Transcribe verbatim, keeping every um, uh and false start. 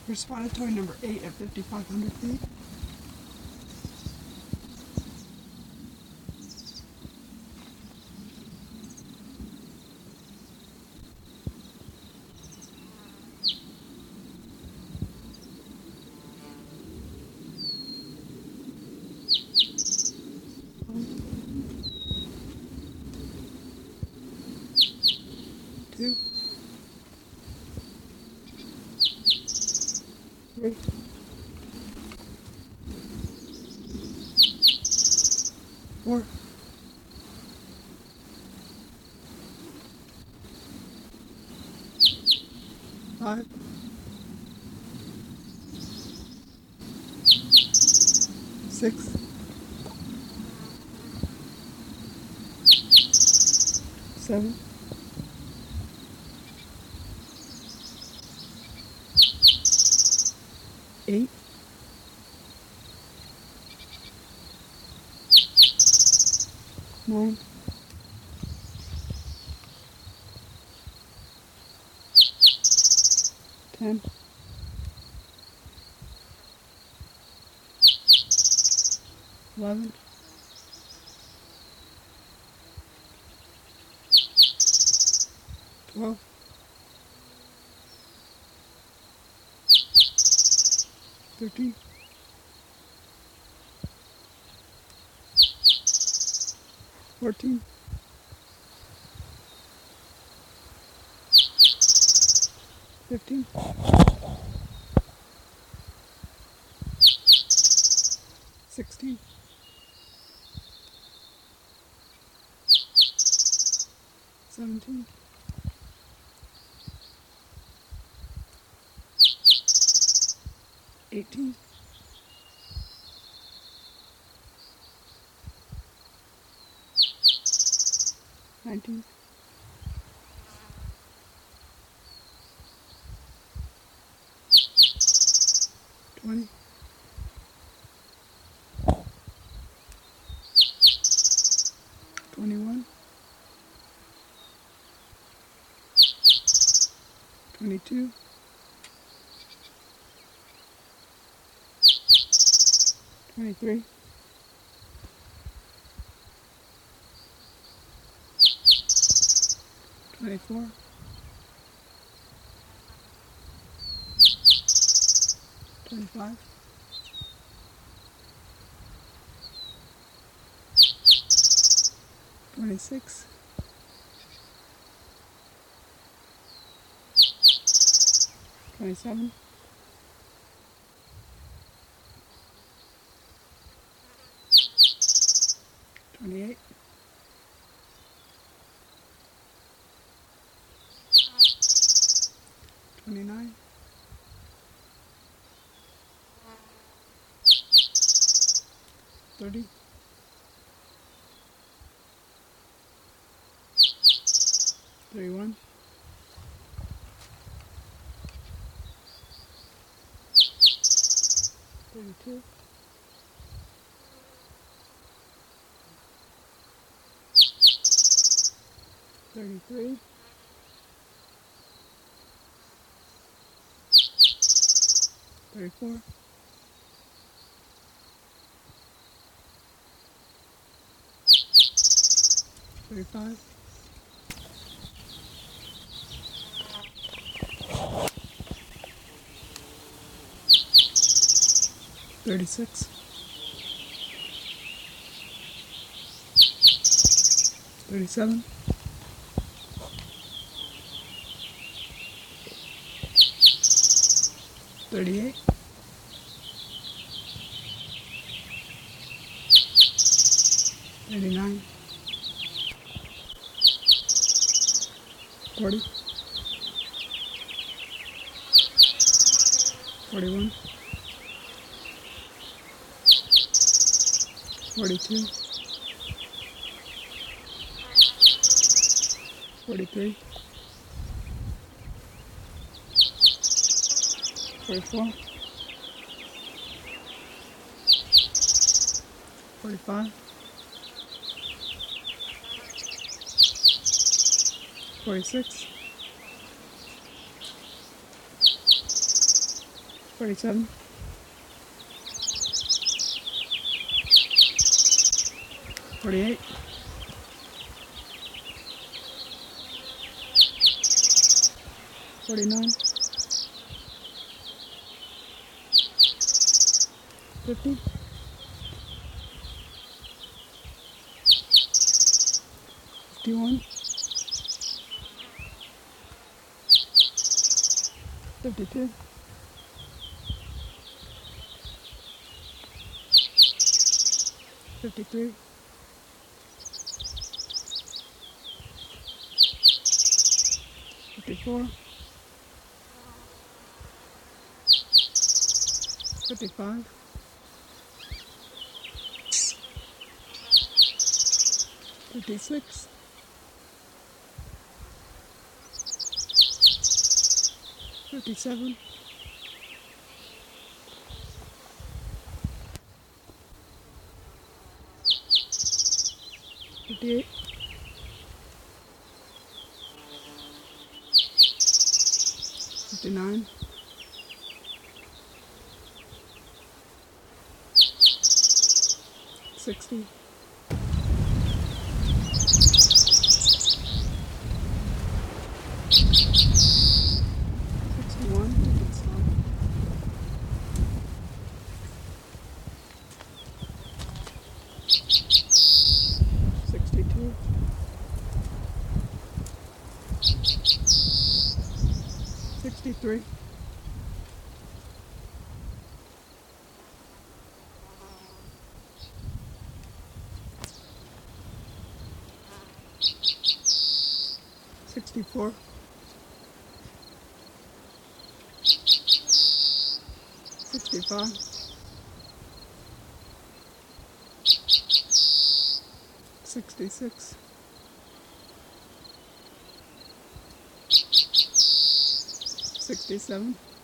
For spotted toy number eight at fifty-five hundred feet. Two, three, four, five, six, seven, eight, nine, ten, eleven, twelve, thirteen, fourteen, fifteen, sixteen, seventeen, eighteen, nineteen, twenty, twenty-one, twenty-two, twenty-three, twenty-four, twenty-five, twenty-six, twenty-seven, twenty-eight, twenty-nine, thirty, thirty-one, thirty-two, thirty-three, thirty-four, thirty-five, thirty-six, thirty-seven, thirty-eight, thirty-nine, forty, forty-one, forty-two, forty-three, forty-four, forty-five, forty-six, forty-seven, forty-eight, forty-nine, fifty, fifty-one, fifty-two, fifty-three, fifty-four, fifty-five, fifty-six, fifty-seven, fifty-eight, fifty-nine, sixty, sixty-one, sixty-two, sixty-three, sixty-four, sixty-five, sixty-six, sixty-seven,